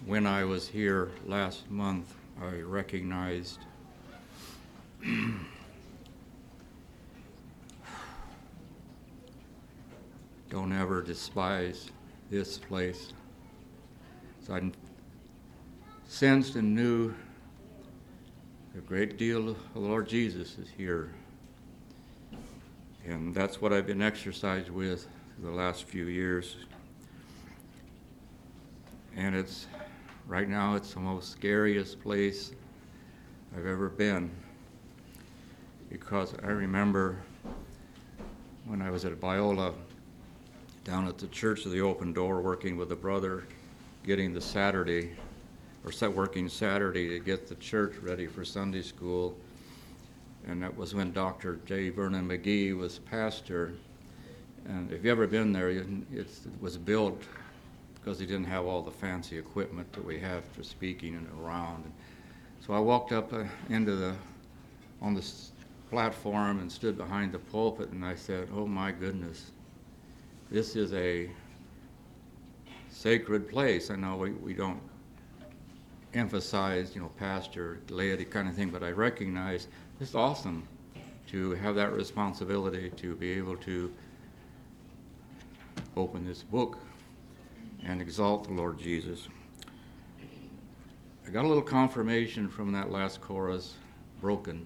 when I was here last month, I recognized don't ever despise this place. So I sensed and knew a great deal of the Lord Jesus is here. And that's what I've been exercised with the last few years. And right now it's the most scariest place I've ever been. Because I remember when I was at Biola, down at the Church of the Open Door, working with a brother, getting the Saturday, or working Saturday to get the church ready for Sunday school. And that was when Dr. J. Vernon McGee was pastor. And if you've ever been there, it was built because he didn't have all the fancy equipment that we have for speaking and around. And so I walked up on the platform and stood behind the pulpit, and I said, "Oh my goodness, this is a sacred place." I know we don't emphasize, pastor, laity kind of thing, but I recognize it's awesome to have that responsibility to be able to open this book and exalt the Lord Jesus. I got a little confirmation from that last chorus, broken.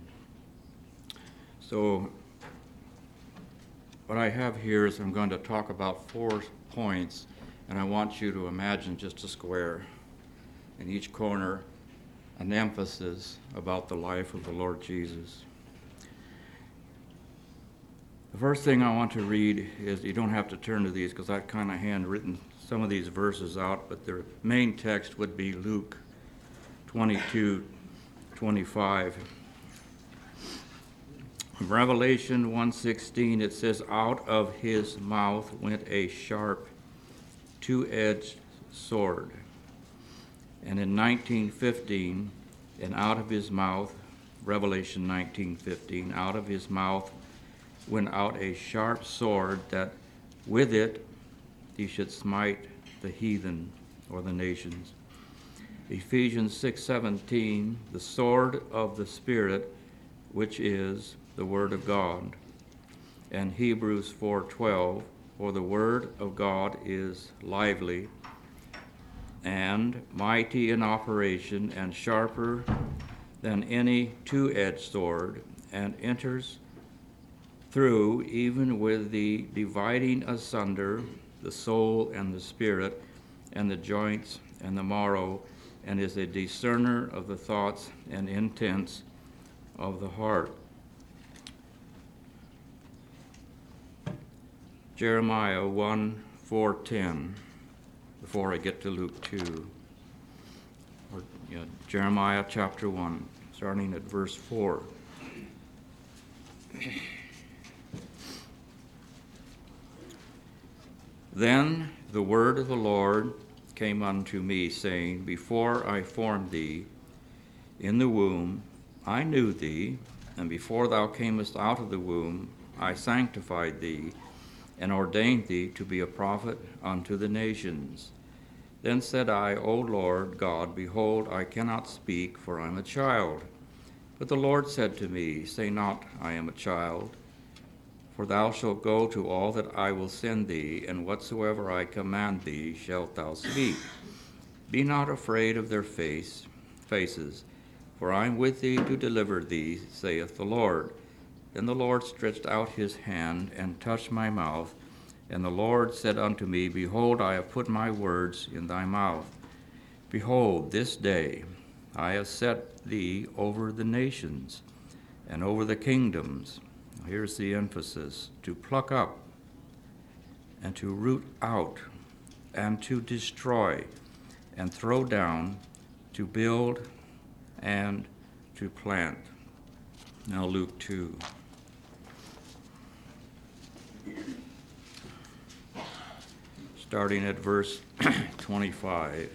So what I have here is I'm going to talk about 4 points, and I want you to imagine just a square. In each corner, an emphasis about the life of the Lord Jesus. The first thing I want to read is, you don't have to turn to these because I've kind of handwritten some of these verses out, but the main text would be Luke 22:25. In Revelation 1:16, it says, "Out of his mouth went a sharp, two-edged sword." And in 19:15, and out of his mouth, Revelation 19:15, out of his mouth went out a sharp sword, that with it he should smite the heathen, or the nations. Ephesians 6:17, the sword of the Spirit, which is the word of God. And Hebrews 4:12, for the word of God is lively and mighty in operation, and sharper than any two-edged sword, and enters through even with the dividing asunder the soul and the spirit, and the joints and the marrow, and is a discerner of the thoughts and intents of the heart. Jeremiah 1:4-10. Before I get to Luke 2, Jeremiah chapter 1, starting at verse 4. Then the word of the Lord came unto me, saying, Before I formed thee in the womb, I knew thee, and before thou camest out of the womb, I sanctified thee, and ordained thee to be a prophet unto the nations. Then said I, O Lord God, behold, I cannot speak, for I am a child. But the Lord said to me, Say not, I am a child, for thou shalt go to all that I will send thee, and whatsoever I command thee shalt thou speak. Be not afraid of their faces, for I am with thee to deliver thee, saith the Lord. Then the Lord stretched out his hand and touched my mouth, and the Lord said unto me, Behold, I have put my words in thy mouth. Behold, this day I have set thee over the nations and over the kingdoms. Here's the emphasis: to pluck up and to root out and to destroy and throw down, to build and to plant. Now Luke 2. Starting at verse 25. If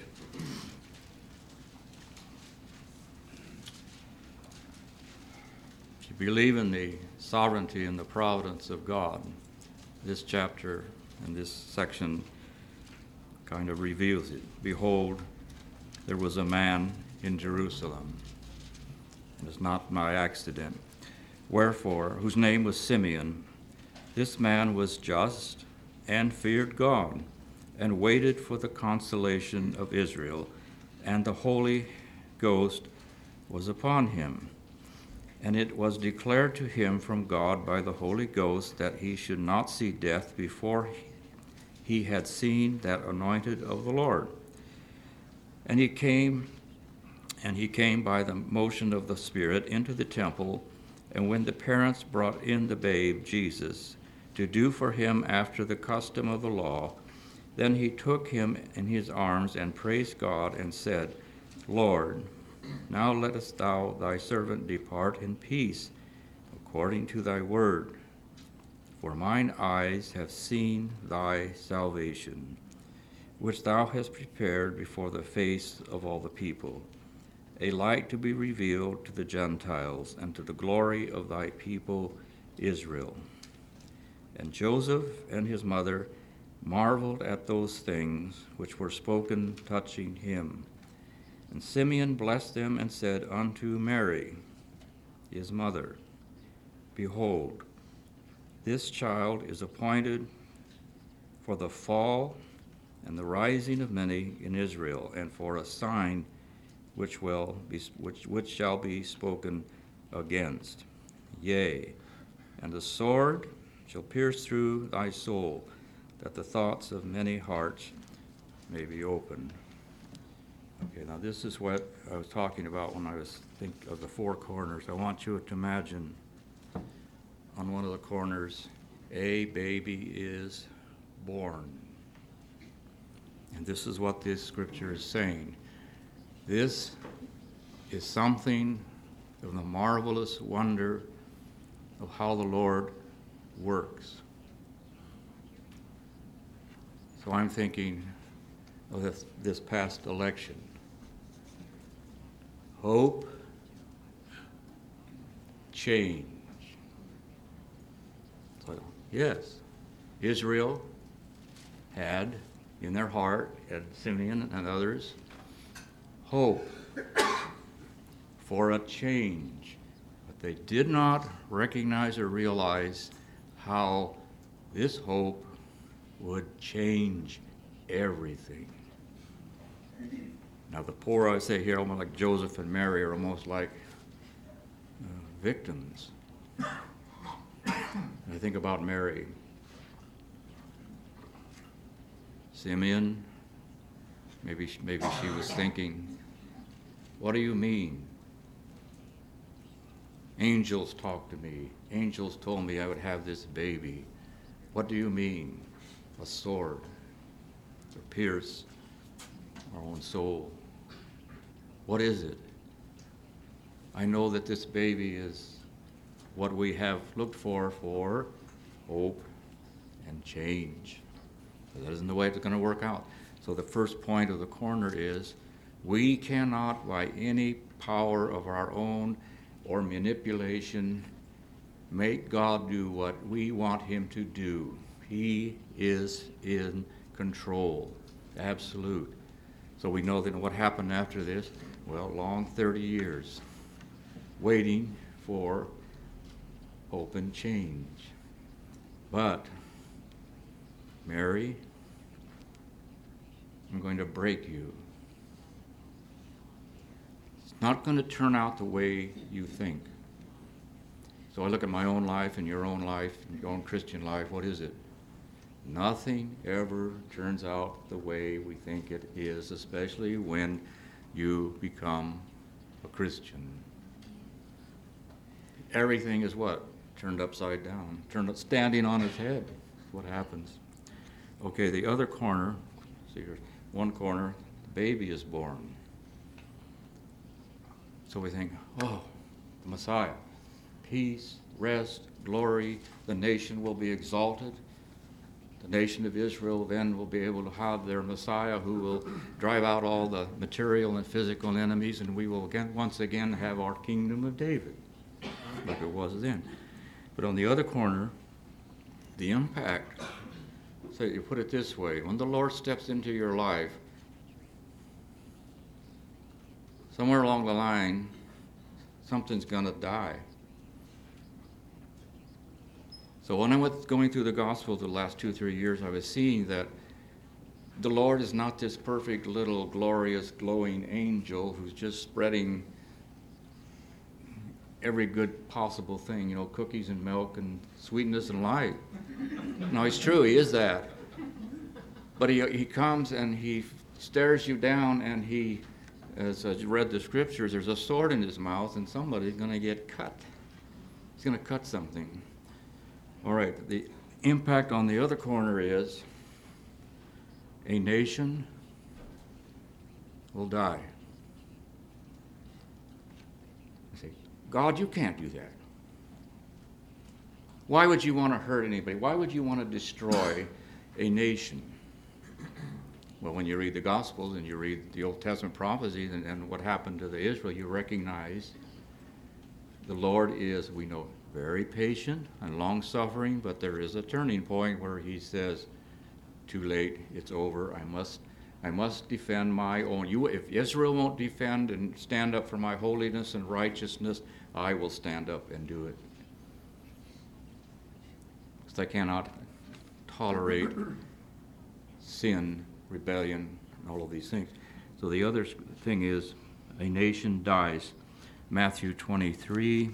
you believe in the sovereignty and the providence of God, this chapter and this section kind of reveals it. Behold, there was a man in Jerusalem. It is not by accident. Wherefore, whose name was Simeon. This man was just and feared God, and waited for the consolation of Israel, and the Holy Ghost was upon him. And it was declared to him from God by the Holy Ghost that he should not see death before he had seen that anointed of the Lord. And he came by the motion of the Spirit into the temple, and when the parents brought in the babe Jesus to do for him after the custom of the law, then he took him in his arms and praised God and said, Lord, now lettest thou thy servant depart in peace, according to thy word. For mine eyes have seen thy salvation, which thou hast prepared before the face of all the people, a light to be revealed to the Gentiles, and to the glory of thy people Israel. And Joseph and his mother marveled at those things which were spoken touching him. And Simeon blessed them and said unto Mary, his mother, Behold, this child is appointed for the fall and the rising of many in Israel, and for a sign which shall be spoken against. Yea, and the sword shall pierce through thy soul, that the thoughts of many hearts may be opened. Okay, now this is what I was talking about when I was thinking of the four corners. I want you to imagine on one of the corners, a baby is born. And this is what this scripture is saying. This is something of the marvelous wonder of how the Lord works. So I'm thinking of this past election. Hope, change. So, yes, Israel had in their heart, and Simeon and others, hope for a change. But they did not recognize or realize how this hope would change everything. Now the poor, I say here, almost like Joseph and Mary, are almost like victims. I think about Mary. Simeon, maybe she was thinking, what do you mean? Angels talked to me. Angels told me I would have this baby. What do you mean? A sword to pierce our own soul. What is it? I know that this baby is what we have looked for hope and change. But that isn't the way it's going to work out. So the first point of the corner is we cannot, by any power of our own or manipulation, make God do what we want him to do. He is in control, absolute. So we know that what happened after this, well, long 30 years, waiting for hope and change. But, Mary, I'm going to break you. It's not going to turn out the way you think. So I look at my own life and your own life and your own Christian life. What is it? Nothing ever turns out the way we think it is, especially when you become a Christian. Everything is what? Turned upside down, standing on its head. That's what happens. Okay, the other corner, see here, one corner, the baby is born. So we think, oh, the Messiah, peace, rest, glory, the nation will be exalted. The nation of Israel then will be able to have their Messiah who will drive out all the material and physical enemies, and we will once again have our kingdom of David, like it was then. But on the other corner, the impact, so you put it this way, when the Lord steps into your life, somewhere along the line, something's going to die. So when I was going through the Gospels the last 2-3 years, I was seeing that the Lord is not this perfect little glorious glowing angel who's just spreading every good possible thing, cookies and milk and sweetness and light. No, it's true, he is that. But he comes and he stares you down, and he, as I read the scriptures, there's a sword in his mouth and somebody's going to get cut. He's going to cut something. All right, the impact on the other corner is a nation will die. I say, God, you can't do that. Why would you want to hurt anybody? Why would you want to destroy a nation? Well, when you read the Gospels and you read the Old Testament prophecies and what happened to the Israel, you recognize the Lord is, we know, very patient and long-suffering, but there is a turning point where he says, too late, it's over, I must defend my own. If Israel won't defend and stand up for my holiness and righteousness, I will stand up and do it. Because I cannot tolerate sin, rebellion, and all of these things. So the other thing is, a nation dies. Matthew 23.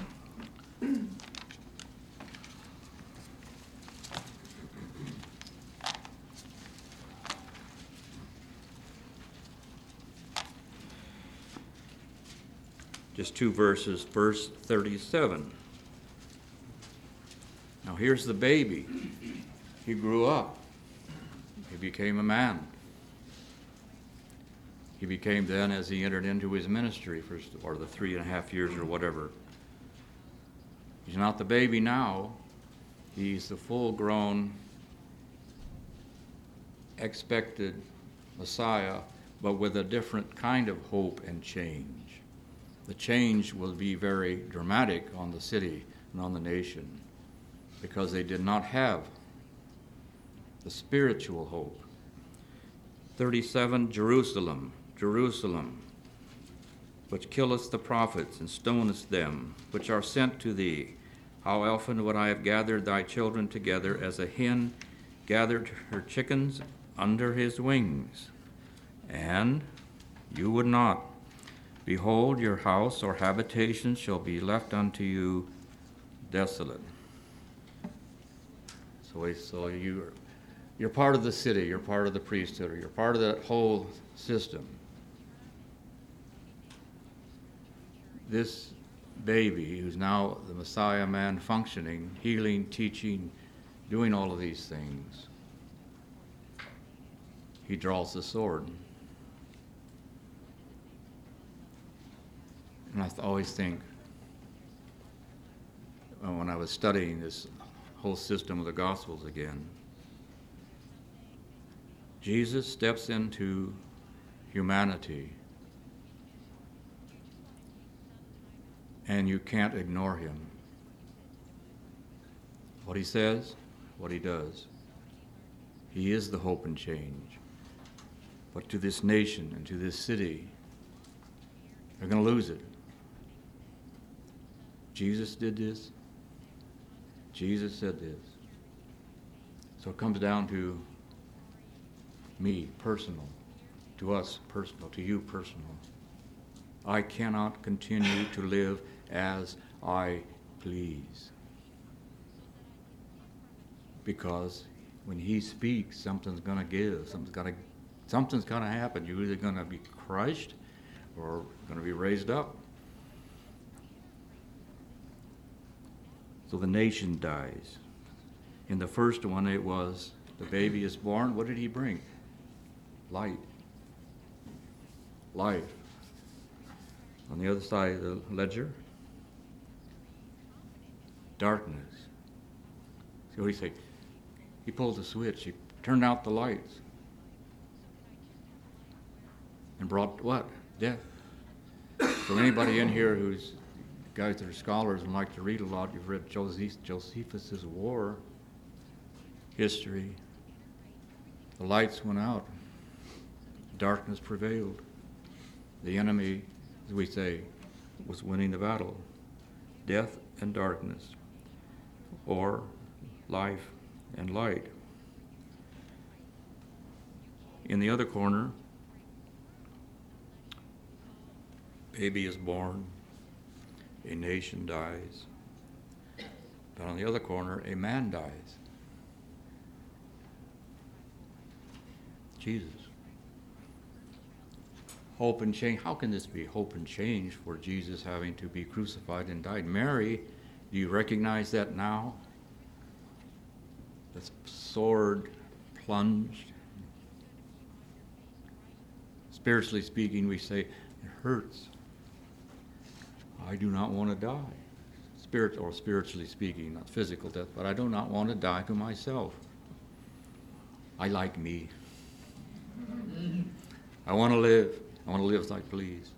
Just 2 verses, verse 37. Now here's the baby. He grew up. He became a man. He became then, as he entered into his ministry, or the 3.5 years or whatever. He's not the baby now. He's the full-grown, expected Messiah, but with a different kind of hope and change. The change will be very dramatic on the city and on the nation, because they did not have the spiritual hope. 37, Jerusalem, Jerusalem, which killeth the prophets and stonest them, which are sent to thee. How often would I have gathered thy children together, as a hen gathered her chickens under his wings, and you would not. Behold, your house or habitation shall be left unto you desolate. So you're part of the city, you're part of the priesthood, or you're part of that whole system. This baby, who's now the Messiah man, functioning, healing, teaching, doing all of these things, he draws the sword. And I always think, when I was studying this whole system of the Gospels again, Jesus steps into humanity, and you can't ignore him. What he says, what he does. He is the hope and change. But to this nation and to this city, they're going to lose it. Jesus did this. Jesus said this. So it comes down to me, personal, to us, personal, to you, personal. I cannot continue to live as I please. Because when he speaks, something's going to give, something's going to happen. You're either going to be crushed or going to be raised up. So the nation dies. In the first one, it was the baby is born. What did he bring? Light. Life. On the other side of the ledger, darkness. So he said, he pulled the switch. He turned out the lights. And brought what? Death. So anybody in here who's guys that are scholars and like to read a lot, you've read Josephus' war history. The lights went out. Darkness prevailed. The enemy, as we say, was winning the battle. Death and darkness, or life and light. In the other corner, baby is born, a nation dies. But on the other corner, a man dies. Jesus. Hope and change. How can this be hope and change for Jesus having to be crucified and died? Mary, do you recognize that now? The sword plunged. Spiritually speaking, we say, it hurts. I do not want to die. Spiritually speaking, not physical death, but I do not want to die to myself. I like me. I want to live. I want to live as I please.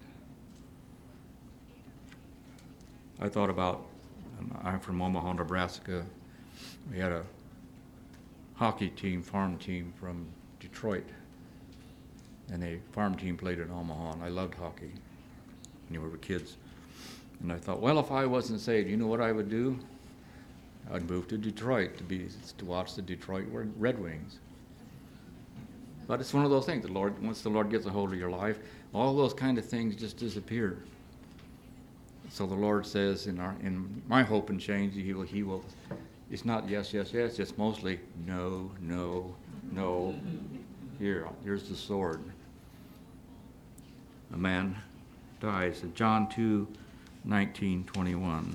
I thought about, I'm from Omaha, Nebraska. We had a hockey team, farm team from Detroit. And the farm team played in Omaha, and I loved hockey when we were kids. And I thought, well, if I wasn't saved, you know what I would do? I'd move to Detroit to watch the Detroit Red Wings. But it's one of those things. Once the Lord gets a hold of your life, all those kind of things just disappear. So the Lord says, in my hope and change, He will. It's not yes, yes, yes. It's mostly no, no, no. Here's the sword. A man dies. In John 2:19-21.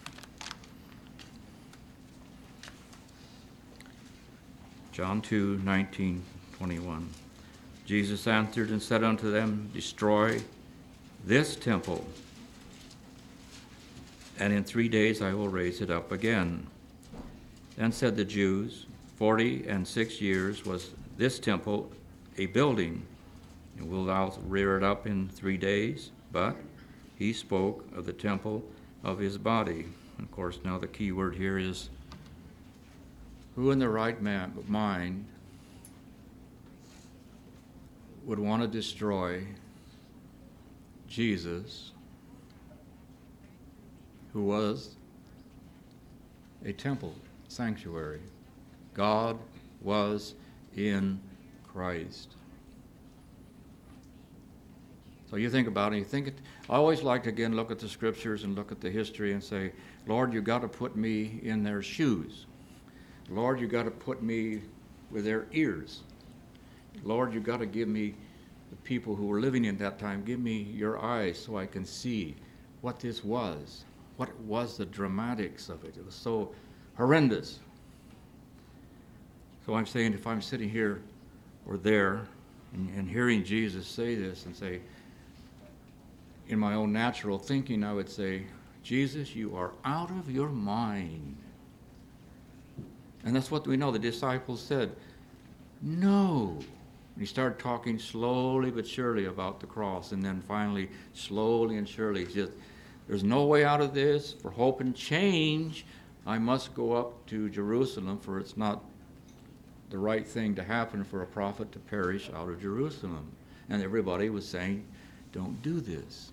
John 2:19-21. Jesus answered and said unto them, Destroy this temple, and in 3 days I will raise it up again. Then said the Jews, 46 years was this temple a building, and wilt thou rear it up in 3 days? But he spoke of the temple of his body. And of course, now the key word here is, who in their right mind would want to destroy Jesus, who was a temple, sanctuary? God was in Christ. So you think about it, I always like to again look at the scriptures and look at the history and say, Lord, you got to put me in their shoes. Lord, you got to put me with their ears. Lord, you got to give me the people who were living in that time, give me your eyes so I can see what this was. What was the dramatics of it? It was so horrendous. So I'm saying, if I'm sitting here or there and hearing Jesus say this and say, in my own natural thinking, I would say, Jesus, you are out of your mind. And that's what we know. The disciples said, no. And he started talking slowly but surely about the cross. And then finally, slowly and surely, just, there's no way out of this. For hope and change, I must go up to Jerusalem, for it's not the right thing to happen for a prophet to perish out of Jerusalem. And everybody was saying, don't do this.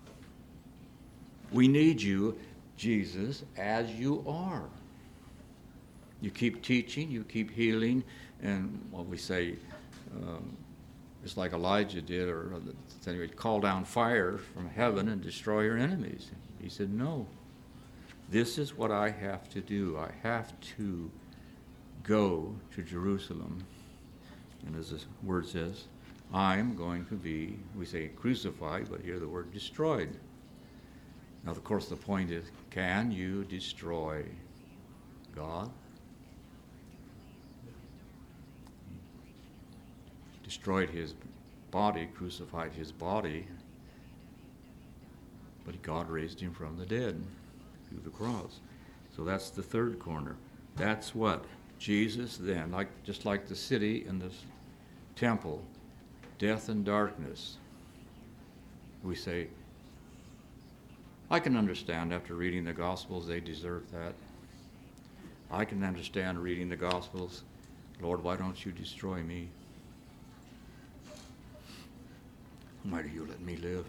We need you, Jesus, as you are. You keep teaching, you keep healing, and what we say, just like Elijah did, or anyway, call down fire from heaven and destroy your enemies. He said, no, this is what I have to do. I have to go to Jerusalem. And as the word says, I'm going to be, we say crucified, but here the word destroyed. Now, of course, the point is, can you destroy God? Destroyed his body, crucified his body, but God raised him from the dead through the cross. So that's the third corner. That's what Jesus then, just like the city and the temple, death and darkness, we say, I can understand after reading the Gospels they deserve that. I can understand reading the Gospels, Lord, why don't you destroy me? Why do you let me live?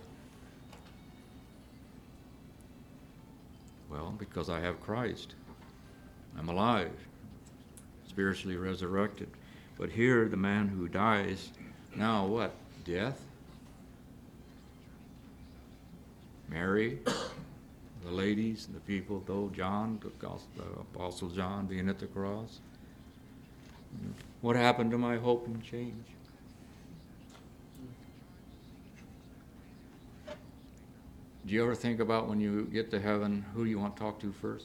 Well, because I have Christ. I'm alive, spiritually resurrected. But here, the man who dies, now what? Death? Mary, the ladies, the people, though John, the Apostle John being at the cross. What happened to my hope and change? Do you ever think about when you get to heaven, who you want to talk to first?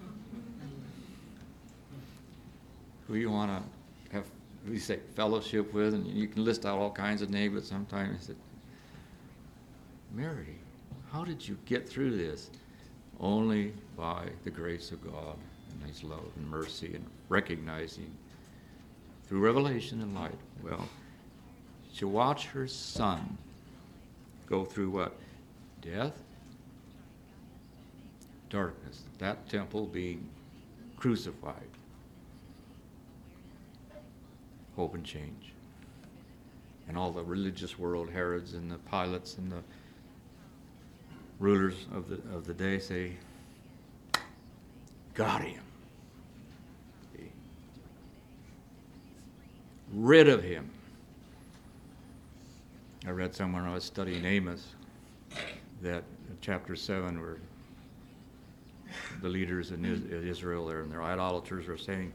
Who you want to have, we say, fellowship with, and you can list out all kinds of names, but sometimes you say, Mary, how did you get through this? Only by the grace of God and His love and mercy and recognizing through revelation and light. Well, she watched her son go through what? Death, darkness, that temple being crucified, hope and change. And all the religious world, Herods and the Pilates and the rulers of the day say, got him. Rid of him. I read somewhere when I was studying Amos that in chapter 7 where the leaders in Israel there and their idolaters are saying,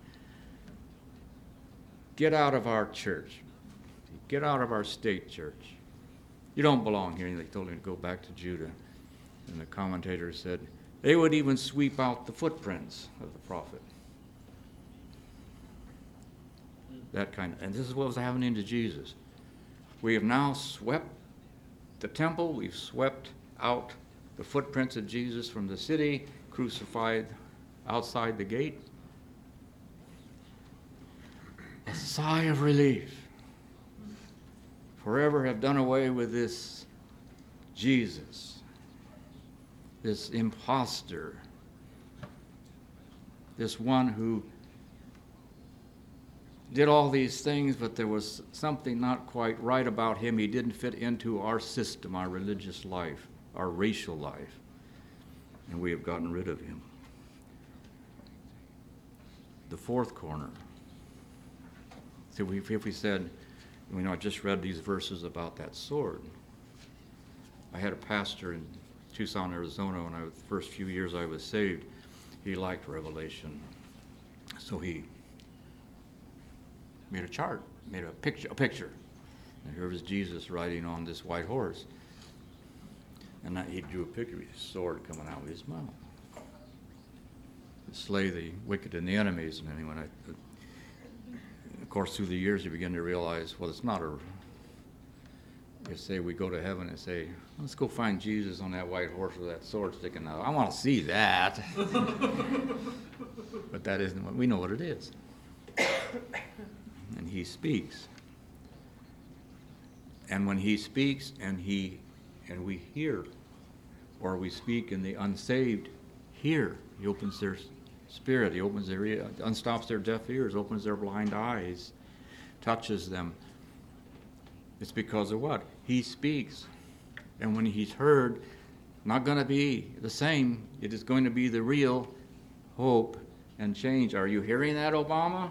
get out of our church. Get out of our state church. You don't belong here. And they told him to go back to Judah. And the commentator said, they would even sweep out the footprints of the prophet. That kind of, and this is what was happening to Jesus. We have now swept the temple. We've swept out the footprints of Jesus from the city, crucified outside the gate. A sigh of relief. Forever have done away with this Jesus, this imposter, this one who did all these things, but there was something not quite right about him. He didn't fit into our system, our religious life, our racial life, and we have gotten rid of him. The fourth corner. So if we said, I just read these verses about that sword. I had a pastor in Tucson, Arizona, when the first few years I was saved. He liked Revelation. So he made a chart, made a picture. And here was Jesus riding on this white horse. And he drew a picture of his sword coming out of his mouth. To slay the wicked and the enemies. And then of course, through the years, you begin to realize, well, it's not you say we go to heaven and say, let's go find Jesus on that white horse with that sword sticking out. I want to see that. But that isn't what we know what it is. And he speaks. And when he speaks and we hear, or we speak and the unsaved hear, he opens their spirit, he opens their ear, unstops their deaf ears, opens their blind eyes, touches them. It's because of what? He speaks. And when he's heard, not going to be the same. It is going to be the real hope and change. Are you hearing that, Obama?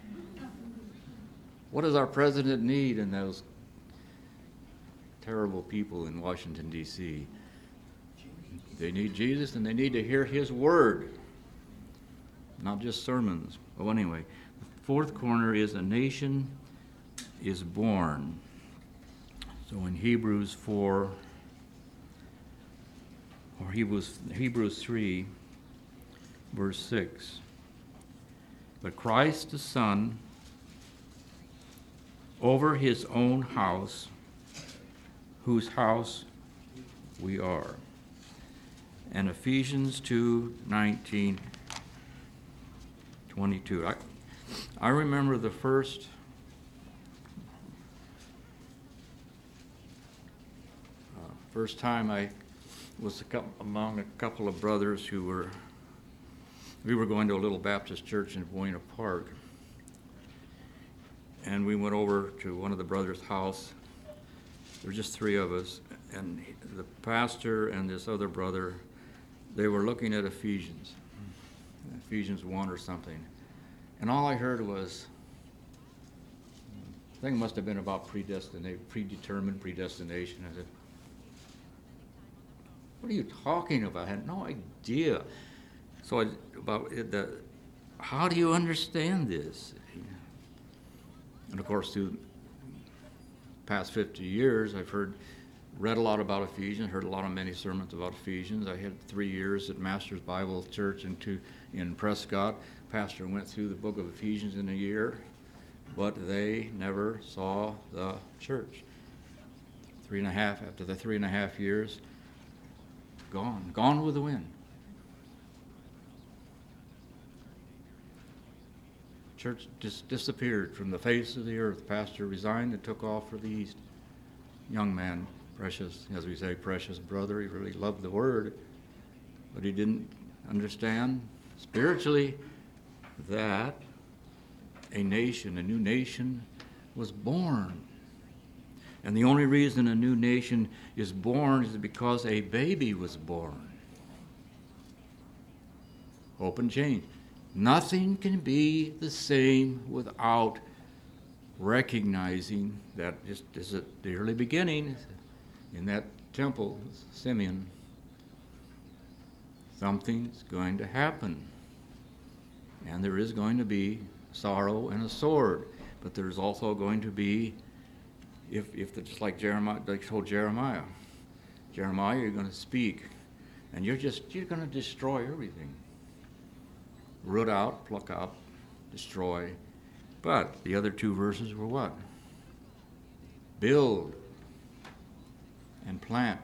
What does our president need and those terrible people in Washington, D.C.? They need Jesus and they need to hear his word, not just sermons. Well, anyway, the fourth corner is a nation is born. So in Hebrews 4, or Hebrews 3, verse 6, but Christ the Son over his own house, whose house we are. And Ephesians 2:19, 22. I remember the first time I was among a couple of brothers we were going to a little Baptist church in Buena Park. And we went over to one of the brothers' house, There were just three of us, and the pastor and this other brother, they were looking at Ephesians 1 or something. And all I heard was, I think it must have been about predetermined predestination. I said, what are you talking about? I had no idea. So how do you understand this? And of course, through the past 50 years, I've read a lot about Ephesians, heard a lot of many sermons about Ephesians. I had 3 years at Masters Bible Church in Prescott. Pastor went through the book of Ephesians in a year, but they never saw the church. After the 3.5 years, gone with the wind. Church just disappeared from the face of the earth. Pastor resigned and took off for the east. Young man, precious, as we say, precious brother. He really loved the word, but he didn't understand spiritually that a new nation was born. And the only reason a new nation is born is because a baby was born. Hope and change. Nothing can be the same without recognizing that just as at the early beginning in that temple, Simeon, something's going to happen. And there is going to be sorrow and a sword. But there's also going to be, if just like Jeremiah, they told Jeremiah, you're going to speak, and you're going to destroy everything. Root out, pluck out, destroy. But the other two verses were what? Build and plant.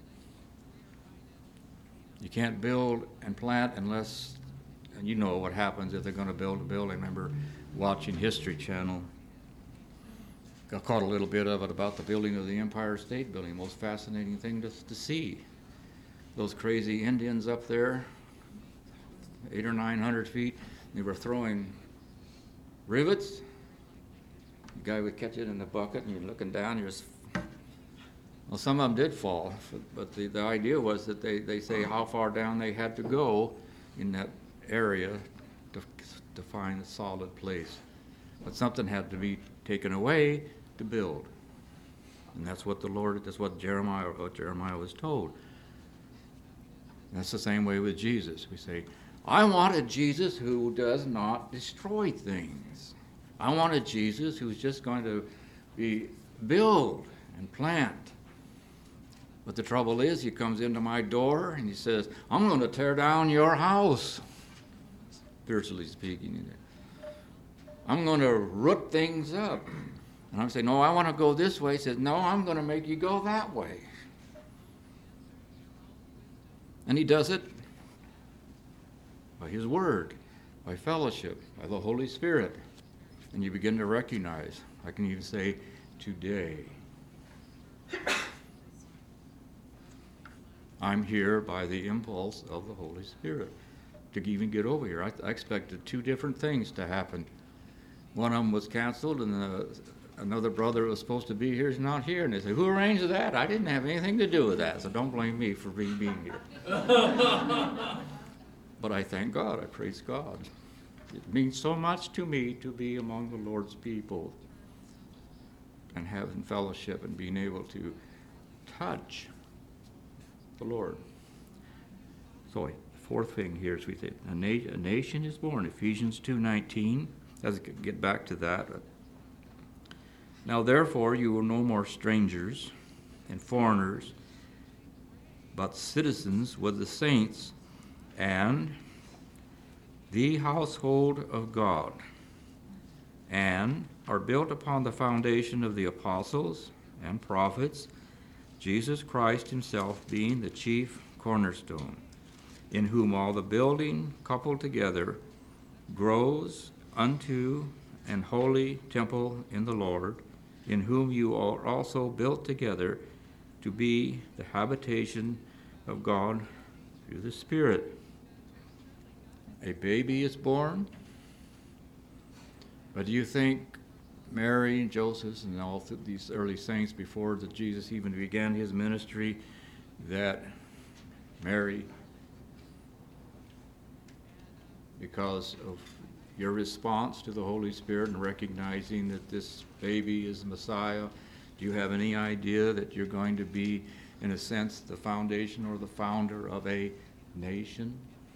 You can't build and plant unless, and you know what happens if they're going to build a building. I remember watching History Channel. Got caught a little bit of it about the building of the Empire State Building. Most fascinating thing to see. Those crazy Indians up there, 800 or 900 feet, they were throwing rivets. The guy would catch it in the bucket, and you're looking down, well, some of them did fall, but the idea was that they say how far down they had to go in that area to find a solid place. But something had to be taken away to build. And that's what Jeremiah was told. And that's the same way with Jesus. We say, I want a Jesus who does not destroy things. I want a Jesus who's just going to build and plant. But the trouble is, he comes into my door and he says, I'm going to tear down your house, spiritually speaking. I'm going to root things up. And I'm saying, no, I want to go this way. He says, no, I'm going to make you go that way. And he does it by his word, by fellowship, by the Holy Spirit. And you begin to recognize, I can even say, today, I'm here by the impulse of the Holy Spirit to even get over here. I expected two different things to happen. One of them was canceled, and another brother who was supposed to be here is not here. And they say, who arranged that? I didn't have anything to do with that, so don't blame me for being here. But I thank God. I praise God. It means so much to me to be among the Lord's people and having fellowship and being able to touch the Lord. So, fourth thing here is we say a nation is born. Ephesians 2:19. Let's get back to that. Now, therefore, you are no more strangers and foreigners, but citizens with the saints and the household of God, and are built upon the foundation of the apostles and prophets, Jesus Christ himself being the chief cornerstone, in whom all the building coupled together grows unto an holy temple in the Lord, in whom you are also built together to be the habitation of God through the Spirit. A baby is born, but do you think Mary and Joseph and all these early saints before that Jesus even began his ministry, that Mary, because of your response to the Holy Spirit and recognizing that this baby is the Messiah, do you have any idea that you're going to be, in a sense, the foundation or the founder of a nation?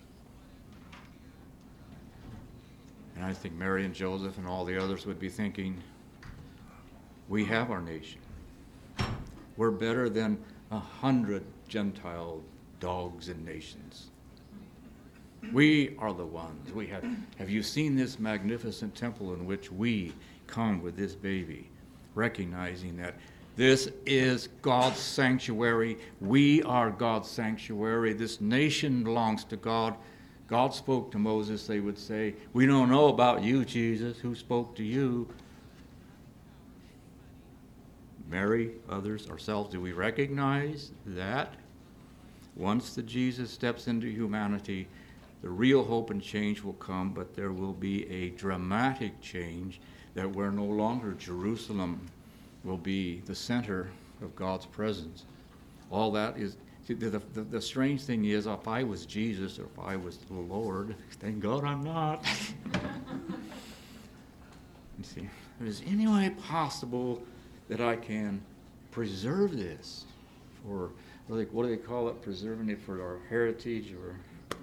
And I think Mary and Joseph and all the others would be thinking, we have our nation. We're better than 100 Gentile dogs and nations. We are the ones. Have you seen this magnificent temple in which we come with this baby, recognizing that this is God's sanctuary. We are God's sanctuary. This nation belongs to God. God spoke to Moses, they would say, we don't know about you, Jesus. Who spoke to you? Mary, others, ourselves, do we recognize that once the Jesus steps into humanity, the real hope and change will come, but there will be a dramatic change that where no longer Jerusalem will be the center of God's presence. All that is, see, the strange thing is, if I was Jesus or if I was the Lord, thank God I'm not. You see, is any way possible that I can preserve this for, what do they call it, preserving it for our heritage or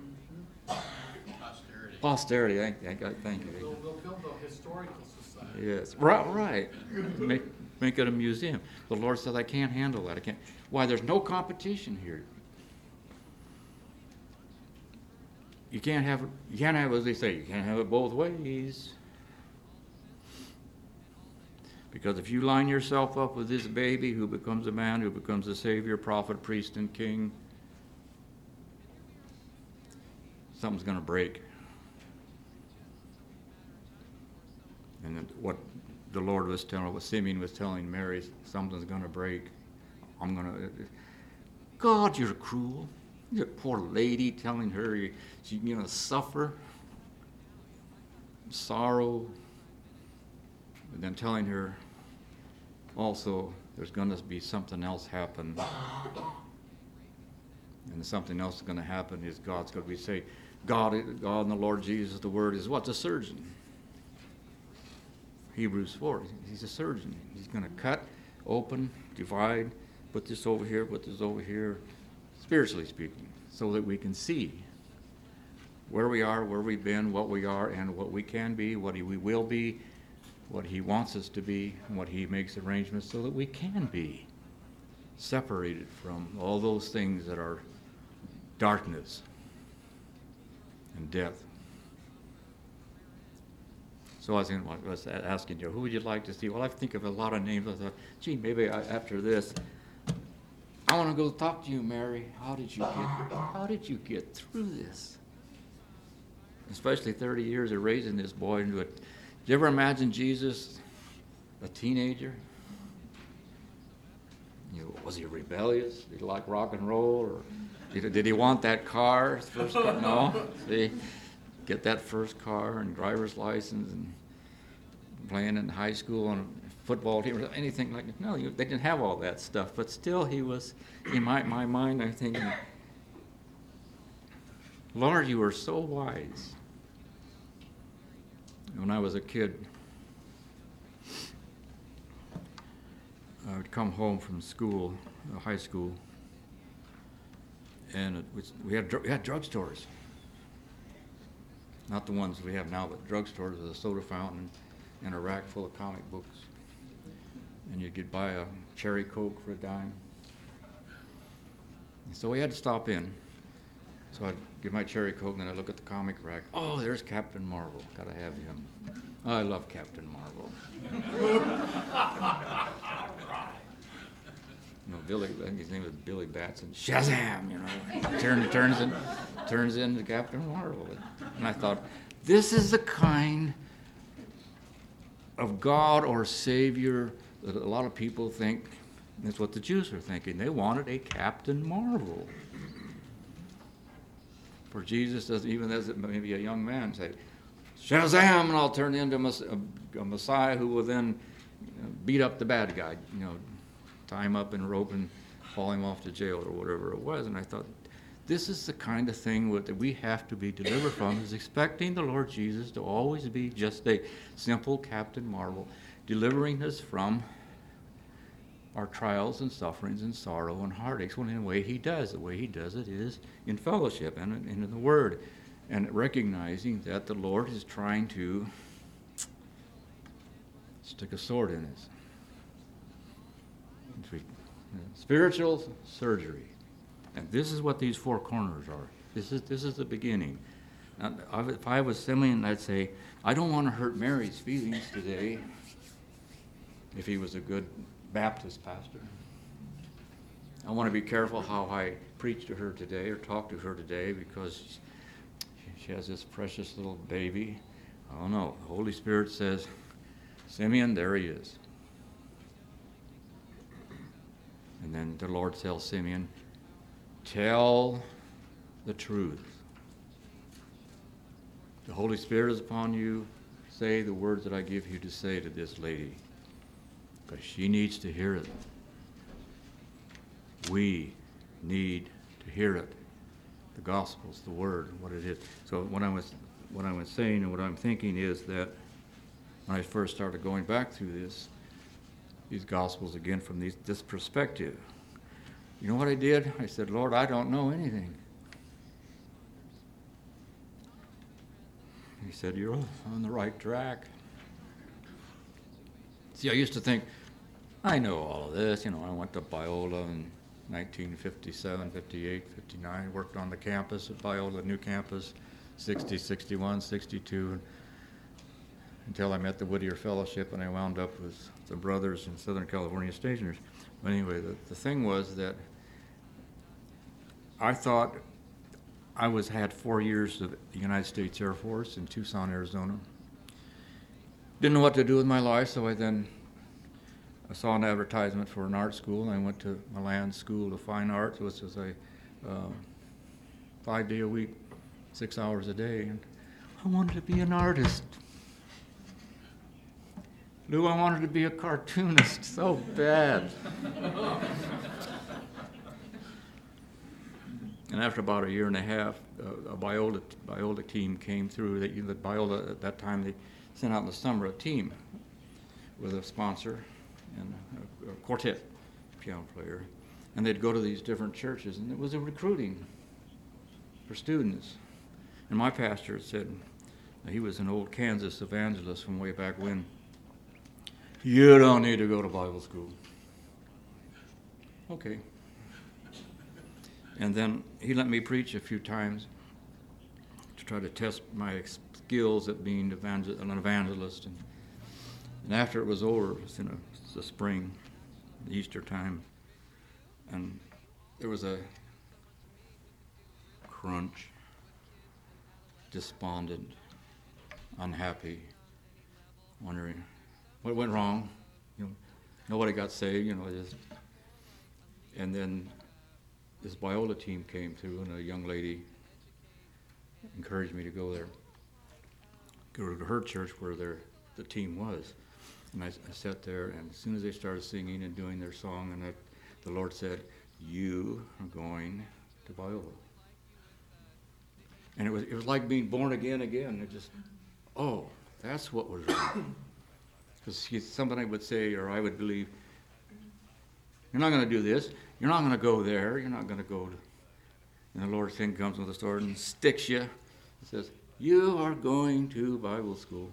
posterity. Thank you. They'll build a historical society. Yes, right. Make it a museum. The Lord said, I can't handle that. I can't. Why? There's no competition here. You can't have, as they say, you can't have it both ways. Because if you line yourself up with this baby who becomes a man, who becomes a savior, prophet, priest, and king, something's going to break. And then what the Lord was telling, what Simeon was telling Mary, something's going to break. God, you're cruel. You're a poor lady telling her she's going to suffer, sorrow, and then telling her also there's going to be something else happen. And something else is going to happen is God's going to say, God and the Lord Jesus, the Word is what? The surgeon. Hebrews 4, he's a surgeon. He's going to cut, open, divide, put this over here, spiritually speaking, so that we can see where we are, where we've been, what we are, and what we can be, what we will be, what he wants us to be, and what he makes arrangements so that we can be separated from all those things that are darkness and death. So I was asking you, who would you like to see? Well, I think of a lot of names. I thought, gee, maybe after this, I want to go talk to you, Mary. How did you get through this? Especially 30 years of raising this boy into it. Did you ever imagine Jesus, a teenager? Was he rebellious? Did he like rock and roll? Or did he want that car? His first car? No. See? Get that first car and driver's license and playing in high school on a football team or anything like that. No, they didn't have all that stuff. But still, he was, in my mind, I'm thinking, Lord, you are so wise. When I was a kid, I would come home from school, high school, and we had drugstores. Not the ones we have now, but drugstores with a soda fountain and a rack full of comic books. And you could buy a cherry Coke for a dime. And so we had to stop in. So I'd give my cherry Coke, and then I'd look at the comic rack. Oh, there's Captain Marvel. Gotta have him. Oh, I love Captain Marvel. His name was Billy Batson. Shazam, turns into Captain Marvel. And I thought, this is the kind of God or Savior that a lot of people think. That's what the Jews were thinking. They wanted a Captain Marvel. For Jesus doesn't, even as maybe a young man, say, Shazam, and I'll turn into a Messiah who will then beat up the bad guy, tie him up in a rope and haul him off to jail or whatever it was. And I thought, this is the kind of thing that we have to be delivered from, is expecting the Lord Jesus to always be just a simple Captain Marvel, delivering us from our trials and sufferings and sorrow and heartaches. Well, in the way he does it is in fellowship and in the Word, and recognizing that the Lord is trying to stick a sword in us. Spiritual surgery. And this is what these four corners are. This is the beginning. Now, if I was Simeon, I'd say, I don't want to hurt Mary's feelings today, if he was a good Baptist pastor. I want to be careful how I preach to her today or talk to her today, because she has this precious little baby. I don't know. The Holy Spirit says, Simeon, there he is. And then the Lord tells Simeon, tell the truth. The Holy Spirit is upon you. Say the words that I give you to say to this lady, because she needs to hear it. We need to hear it. The Gospels, the Word, what it is. So what I was saying and what I'm thinking is that when I first started going back through these Gospels again from this perspective, you know what I did? I said, Lord, I don't know anything. He said, you're on the right track. See, I used to think, I know all of this. I went to Biola in 1957, 58, 59. Worked on the campus at Biola, new campus, 60, 61, 62, until I met the Whittier Fellowship, and I wound up with the brothers in Southern California Stationers. But anyway, the thing was that I thought I had 4 years of the United States Air Force in Tucson, Arizona. Didn't know what to do with my life, so I saw an advertisement for an art school, and I went to Milan School of Fine Arts, which was a 5-day a week, 6 hours a day, and I wanted to be an artist. Lou, I wanted to be a cartoonist so bad. And after about a year and a half, a Biola team came through. That Biola, at that time, they sent out in the summer a team with a sponsor and a quartet piano player. And they'd go to these different churches, and it was a recruiting for students. And my pastor said, he was an old Kansas evangelist from way back when, you don't need to go to Bible school. Okay. And then he let me preach a few times to try to test my skills at being an evangelist. And after it was over, it was in the spring, the Easter time, and there was a crunch, despondent, unhappy, wondering what went wrong. Nobody got saved. And then this Biola team came through, and a young lady encouraged me to go to her church where the team was. And I sat there, and as soon as they started singing and doing their song, and the Lord said, you are going to Biola. And it was like being born again. It just, that's what was wrong. Because somebody would say, or I would believe, you're not going to do this. You're not going to go there. You're not going to go to... And the Lord's thing comes with a sword and sticks you. It says, you are going to Bible school.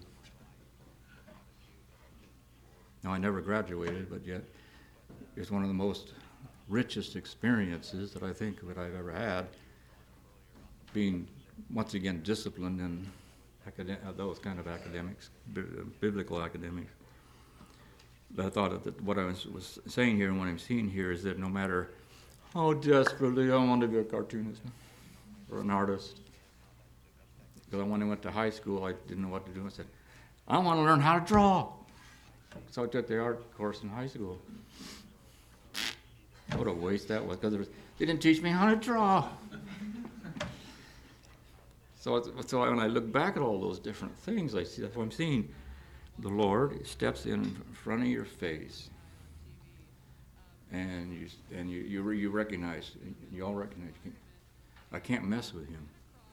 Now, I never graduated, but yet it's one of the most richest experiences that I think that I've ever had, being, once again, disciplined in those kind of academics, biblical academics. But I thought that what I was saying here and what I'm seeing here is that no matter how desperately I want to be a cartoonist or an artist, because when I went to high school, I didn't know what to do. I said, I want to learn how to draw. So I took the art course in high school. What a waste that was, because they didn't teach me how to draw. So when I look back at all those different things, I see that's what I'm seeing. The Lord steps in front of your face, and you recognize, you all recognize, I can't mess with him.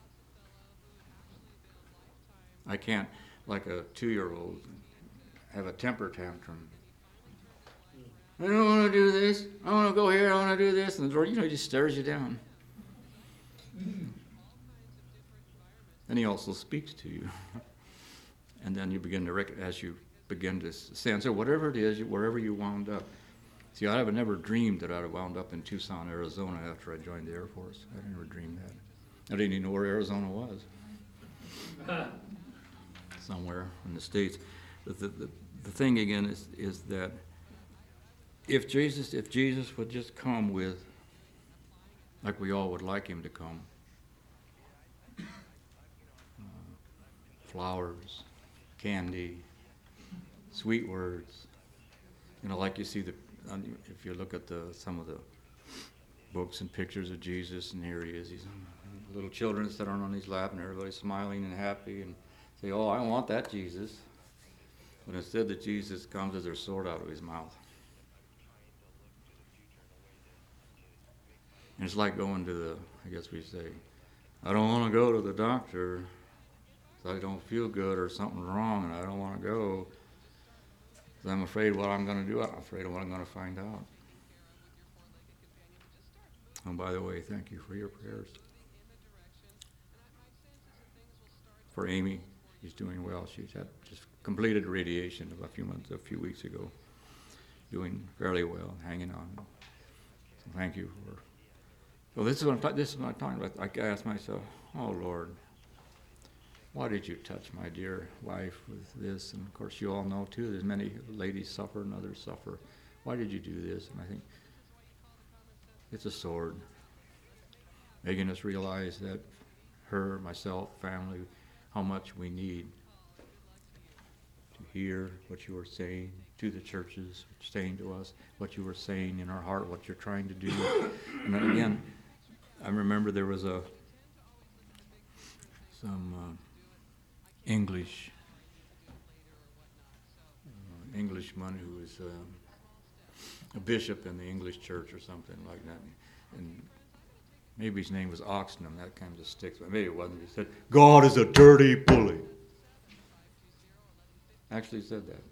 I can't, like a 2-year-old, have a temper tantrum. I don't want to do this. I want to go here. I want to do this. And the Lord, he just stares you down. And he also speaks to you. And then you begin to, as you begin to sense, or whatever it is, wherever you wound up. See, I never dreamed that I'd have wound up in Tucson, Arizona after I joined the Air Force. I never dreamed that. I didn't even know where Arizona was. Somewhere in the States. The thing again is that if Jesus would just come with, like we all would like him to come, flowers, candy, sweet words, like you see if you look at some of the books and pictures of Jesus, and here he is, these little children sitting on his lap, and everybody's smiling and happy, and say, oh, I want that Jesus. But instead that Jesus comes with their sword out of his mouth. And it's like going to I guess we say, I don't want to go to the doctor, so I don't feel good or something's wrong, and I don't want to go. So I'm afraid what I'm going to do. I'm afraid of what I'm going to find out. And by the way, thank you for your prayers. For Amy, she's doing well. She's just completed radiation a few weeks ago. Doing fairly well, hanging on. So thank you for. So this is what I'm talking about. I ask myself, oh Lord, why did you touch my dear wife with this? And of course, you all know too. There's many ladies suffer and others suffer. Why did you do this? And I think it's a sword, making us realize that her, myself, family, how much we need to hear what you are saying to the churches, saying to us what you are saying in our heart, what you're trying to do. And then again, I remember there was some Englishman who was a bishop in the English church or something like that, and maybe his name was Oxnam, that kind of sticks, but maybe it wasn't. He said, God is a dirty bully. Actually said that.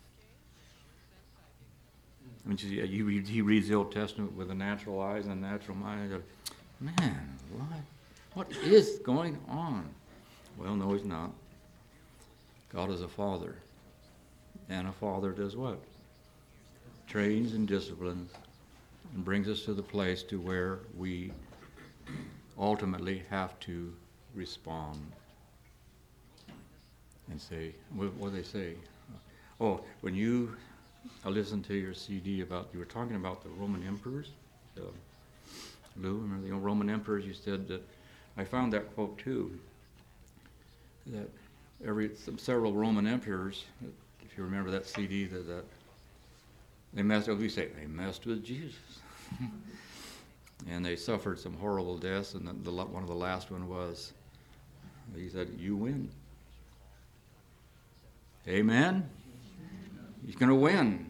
I mean, he reads the Old Testament with the natural eyes and the natural mind. And man, what is going on? Well, no, he's not. God is a father. And a father does what? Trains and disciplines and brings us to the place to where we ultimately have to respond and say, what do they say? Oh, when I listened to your CD you were talking about the Roman emperors. Lou, remember the Roman emperors? You said that, I found that quote too, that several Roman emperors, if you remember that CD, that they messed with Jesus. And they suffered some horrible deaths, and one of the last one was, he said, you win. Amen? He's going to win.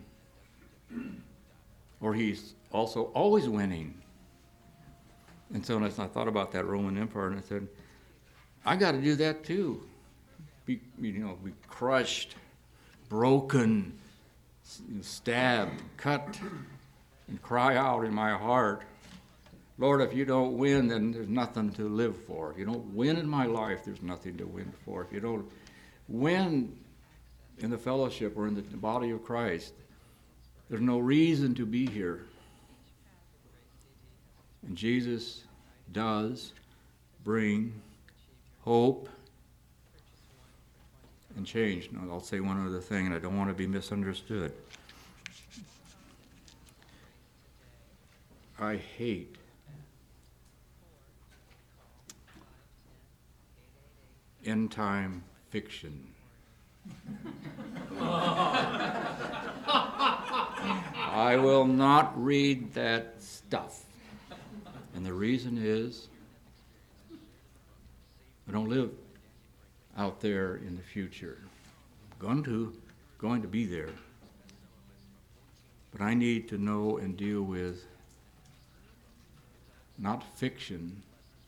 Or he's also always winning. And so as I thought about that Roman Empire, and I said, I got to do that too. Be crushed, broken, stabbed, cut, and cry out in my heart, Lord, if you don't win, then there's nothing to live for. If you don't win in my life, there's nothing to win for. If you don't win in the fellowship or in the body of Christ, there's no reason to be here. And Jesus does bring hope and change. Now, I'll say one other thing, and I don't want to be misunderstood. I hate end-time fiction. I will not read that stuff. And the reason is, I don't live out there in the future. I'm going to be there. But I need to know and deal with not fiction,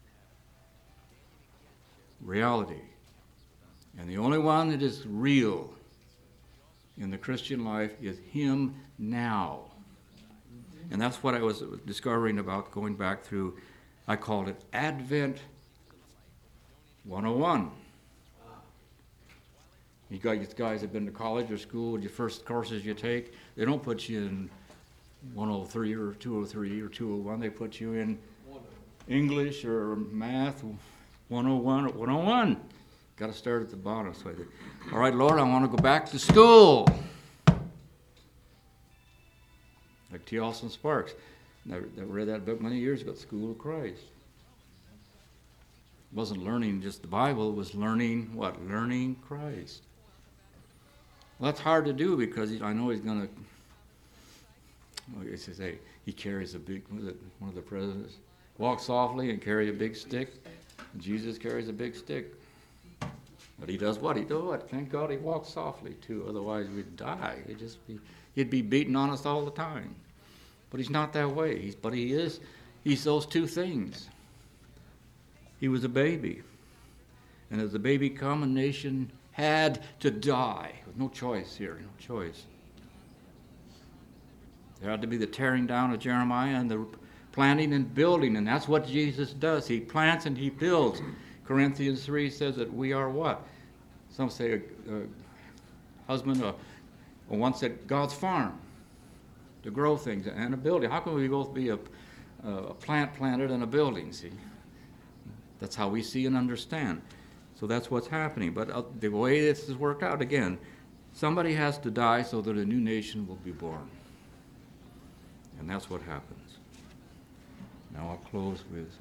reality. And the only one that is real in the Christian life is Him now. And that's what I was discovering about going back through, I called it Advent 101. You guys that have been to college or school, your first courses you take, they don't put you in 103 or 203 or 201. They put you in English or math 101 or 101. Got to start at the bottom. So I said, all right, Lord, I want to go back to school. Like T. Austin Sparks. I read that book many years ago, School of Christ. It wasn't learning just the Bible, it was learning what? Learning Christ. Well, that's hard to do because I know he's going to, he carries a big, one of the presidents, walk softly and carry a big stick. And Jesus carries a big stick. But he does what? He does what? Thank God he walks softly too, otherwise we'd die. He'd be beating on us all the time. But he's not that way. He's those two things. He was a baby. And as the baby come, a nation had to die. No choice here, no choice. There had to be the tearing down of Jeremiah and the planting and building, and that's what Jesus does. He plants and he builds. Corinthians 3 says that we are what? Some say a husband, or once at God's farm to grow things and a building. How can we both be a plant planted and a building, see? That's how we see and understand. So that's what's happening. But the way this has worked out, again, somebody has to die so that a new nation will be born. And that's what happens. Now I'll close with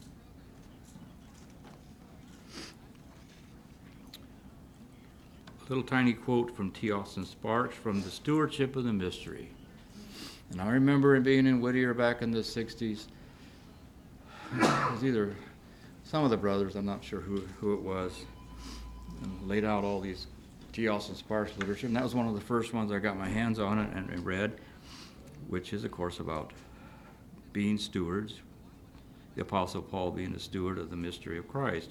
a little tiny quote from T. Austin Sparks from The Stewardship of the Mystery. And I remember being in Whittier back in the 60s. It was either some of the brothers, I'm not sure who it was, and laid out all these T. Austin Sparks literature. And that was one of the first ones I got my hands on and read, which is, of course, about being stewards, the Apostle Paul being a steward of the mystery of Christ.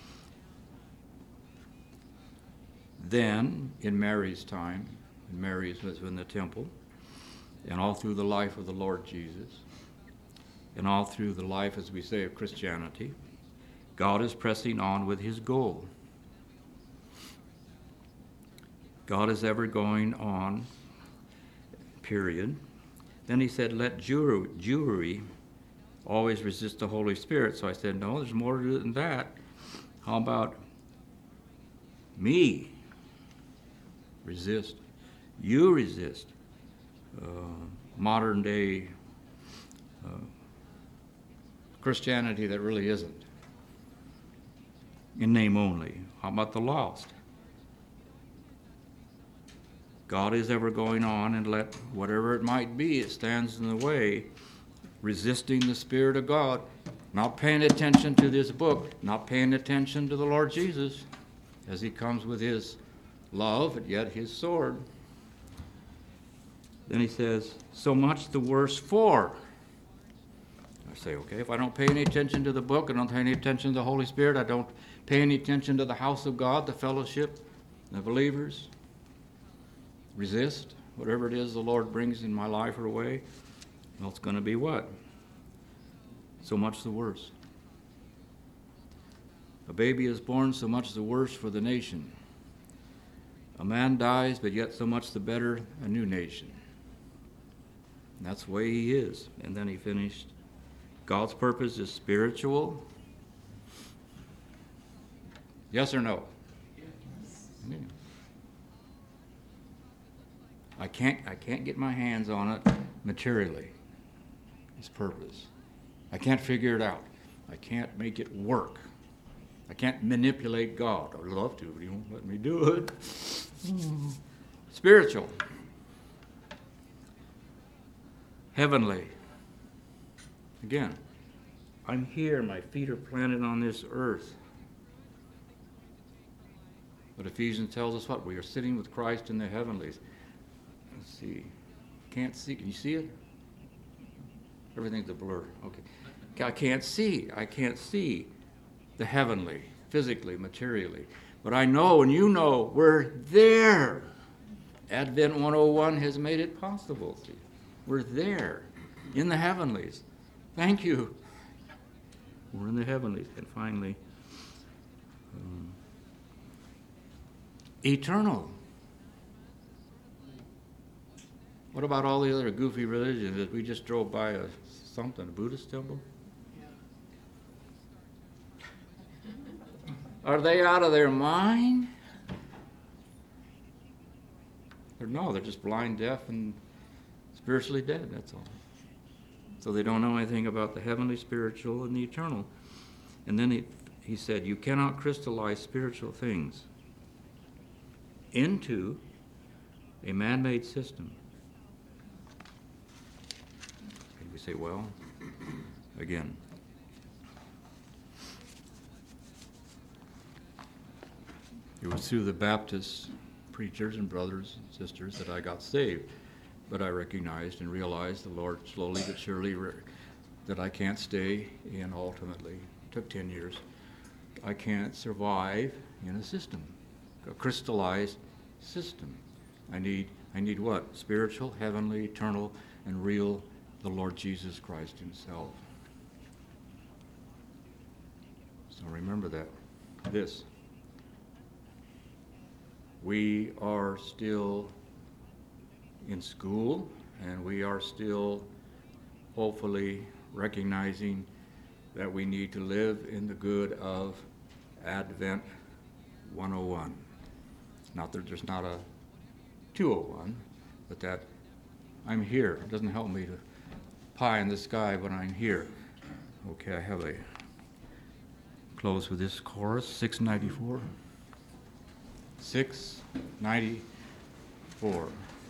Then, in Mary's time, Mary was in the temple, and all through the life of the Lord Jesus, and all through the life, as we say, of Christianity, God is pressing on with his goal. God is ever going on, period. Then he said, let Jewry always resist the Holy Spirit. So I said, no, there's more to it than that. How about me? Resist. You resist. Modern day Christianity that really isn't. In name only. How about the lost? God is ever going on, and let whatever it might be, it stands in the way, resisting the Spirit of God, not paying attention to this book, not paying attention to the Lord Jesus as he comes with his love and yet his sword. Then he says, so much the worse for. I say, okay, if I don't pay any attention to the book, I don't pay any attention to the Holy Spirit, I don't pay any attention to the house of God, the fellowship, the believers, resist whatever it is the Lord brings in my life or way, well, it's going to be what? So much the worse. A baby is born, so much the worse for the nation. A man dies, but yet so much the better, a new nation. And that's the way he is. And then he finished, God's purpose is spiritual. Yes or no? Yeah. I can't get my hands on it materially. His purpose. I can't figure it out. I can't make it work. I can't manipulate God. I'd love to, but he won't let me do it. Spiritual. Heavenly. Again, I'm here. My feet are planted on this earth. But Ephesians tells us what? We are sitting with Christ in the heavenlies. Let's see. Can't see. Can you see it? Everything's a blur. Okay. I can't see. I can't see the heavenly, physically, materially. But I know, and you know, we're there. Advent 101 has made it possible. See? We're there in the heavenlies. Thank you. We're in the heavenlies. And finally, eternal. What about all the other goofy religions that we just drove by a Buddhist temple? Are they out of their mind? No, they're just blind, deaf, and spiritually dead, that's all. So they don't know anything about the heavenly, spiritual, and the eternal. And then he said, you cannot crystallize spiritual things into a man-made system. And we say, well, again, it was through the Baptist preachers and brothers and sisters that I got saved. But I recognized and realized the Lord slowly but surely that I can't stay in ultimately. It took 10 years. I can't survive in a system, a crystallized system. I need what? Spiritual, heavenly, eternal, and real, the Lord Jesus Christ himself. So remember that. This. We are still in school, and we are still hopefully recognizing that we need to live in the good of Advent 101. Not that there's not a 201, but that I'm here. It doesn't help me to pie in the sky, but I'm here. Okay, I have a close with this chorus, 694. 694.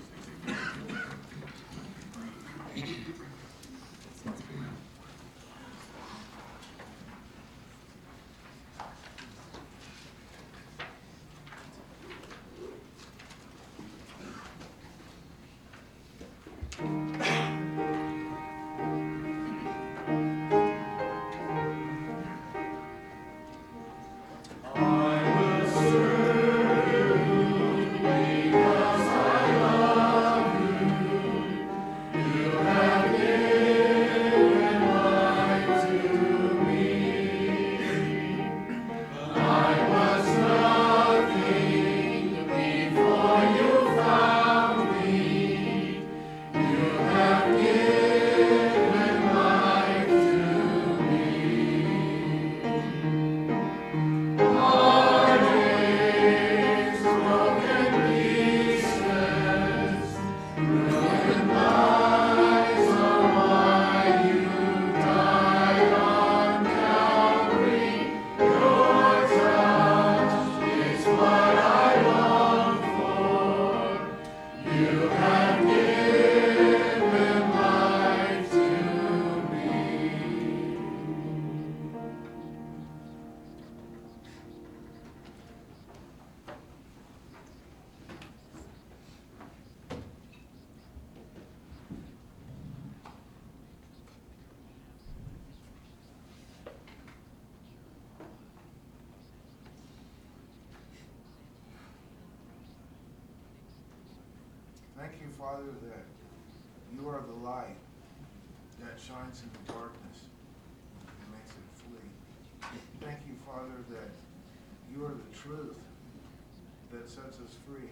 Thank you, Father, that you are the light that shines in the darkness and makes it flee. Thank you, Father, that you are the truth that sets us free.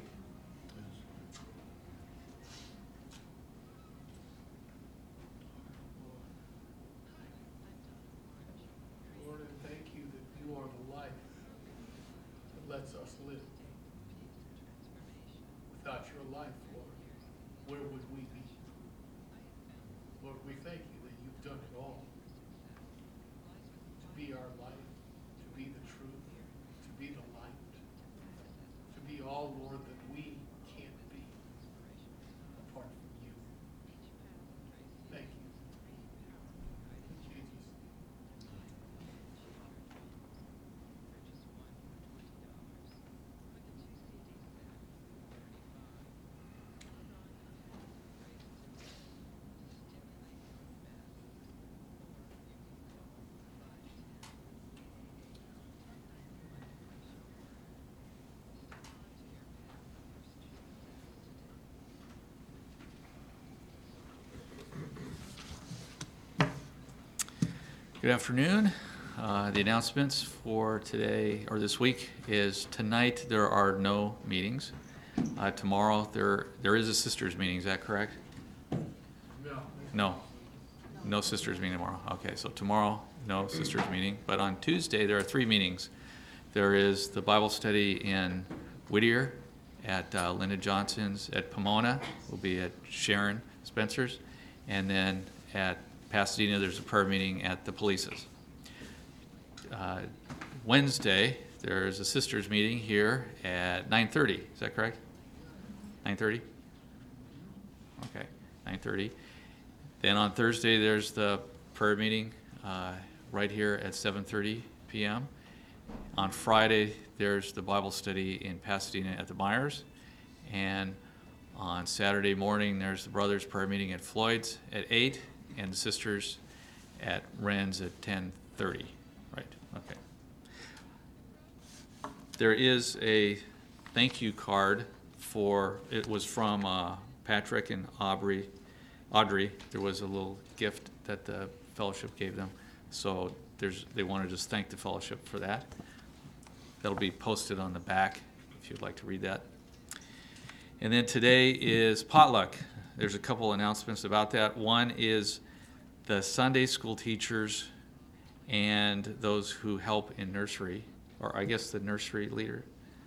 Lord, and thank you that you are the light that lets us live. Without your life, Lord, where would we be? Lord, we thank you that you've done it all. To be our life, to be the truth, to be the light, to be all, Lord, that we can't be apart from you. Thank you. In Jesus' name. Good afternoon. The announcements for today, or this week, is tonight there are no meetings. Tomorrow there is a sisters meeting, is that correct? No. No sisters meeting tomorrow. Okay, so tomorrow, no sisters meeting. But on Tuesday, there are 3 meetings. There is the Bible study in Whittier at Linda Johnson's, at Pomona, will be at Sharon Spencer's, and then at Pasadena, there's a prayer meeting at the Police's. Wednesday, there's a sisters meeting here at 9:30. Is that correct? 9:30? Okay, 9:30. Then on Thursday, there's the prayer meeting right here at 7:30 p.m. On Friday, there's the Bible study in Pasadena at the Myers. And on Saturday morning, there's the brothers' prayer meeting at Floyd's at 8, and the sisters at Wren's at 10:30. Right, okay. There is a thank you card it was from Patrick and Audrey. There was a little gift that the fellowship gave them. So they want to just thank the fellowship for that. That'll be posted on the back if you'd like to read that. And then today is potluck. There's a couple announcements about that. One is the Sunday school teachers and those who help in nursery, or I guess the nursery leader.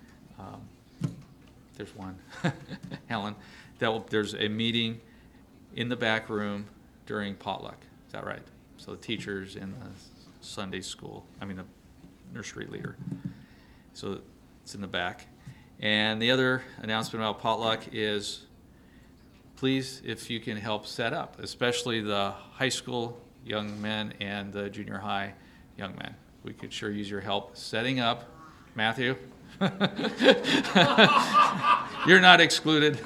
There's one, Helen. There's a meeting in the back room during potluck. Is that right? So the teachers and the the nursery leader. So it's in the back. And the other announcement about potluck is, please, if you can help set up, especially the high school young men and the junior high young men. We could sure use your help setting up. Matthew? You're not excluded.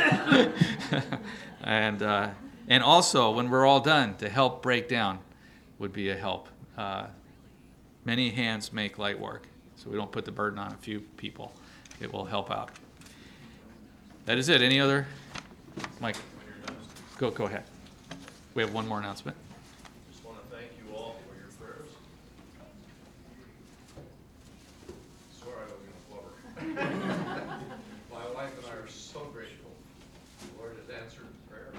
And also, when we're all done, to help break down would be a help. Many hands make light work, so we don't put the burden on a few people. It will help out. That is it. Any other? Mike, go ahead. We have one more announcement. Just want to thank you all for your prayers. I swear I was going to blubber. My wife and I are so grateful. The Lord has answered prayer.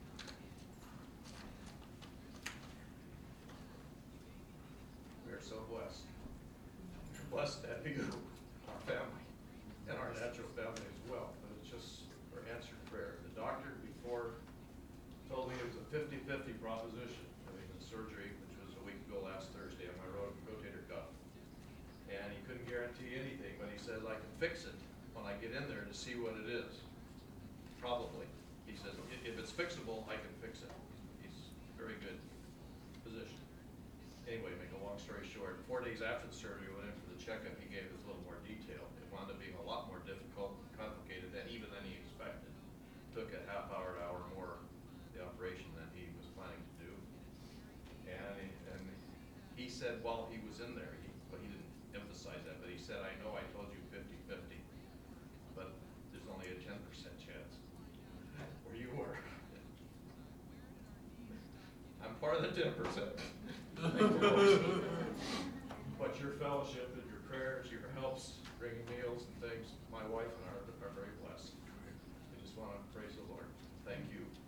We are so blessed. We're blessed to have you, our family, and our natural family as well. But it's just for answered prayer. The doctor before told me it was a 50-50 proposition having the surgery, which was a week ago last Thursday on my rotator cuff. And he couldn't guarantee anything, but he says I can fix it when I get in there to see what it is. Probably. He says, if it's fixable, I can fix it. He's a very good physician. Anyway, make a long story short, 4 days after the surgery, we went in for the checkup. He gave us a little more detail. It wound up being a lot more difficult, complicated than he expected. Took a half hour to hour more the operation than he was planning to do. And he said while he was in there, but he didn't emphasize that, but he said, I know I told you 50-50, but there's only a 10% chance where you were. I'm part of the 10%. Thank you, Lord. But your fellowship and your prayers, your helps, bringing meals and things, my wife and I are very blessed. I just want to praise the Lord. Thank you.